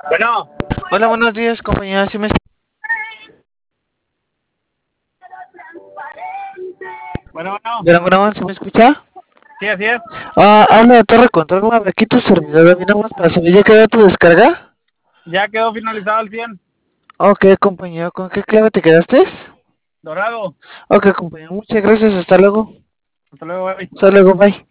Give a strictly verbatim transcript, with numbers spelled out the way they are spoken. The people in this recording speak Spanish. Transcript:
Bueno, Hola, buenos días, compañera. ¿Sí me... bueno, bueno. Bueno, bueno, ¿sí me escucha? Sí, así es. Ah, habla de Torre Control, güey, aquí tu servidor. Vino más para saber ya quedó tu descarga. Ya quedó finalizado el cien. Ok, compañero, ¿con qué clave te quedaste? Dorado. Ok, compañero, muchas gracias. Hasta luego. Hasta luego, bye. Hasta luego, bye.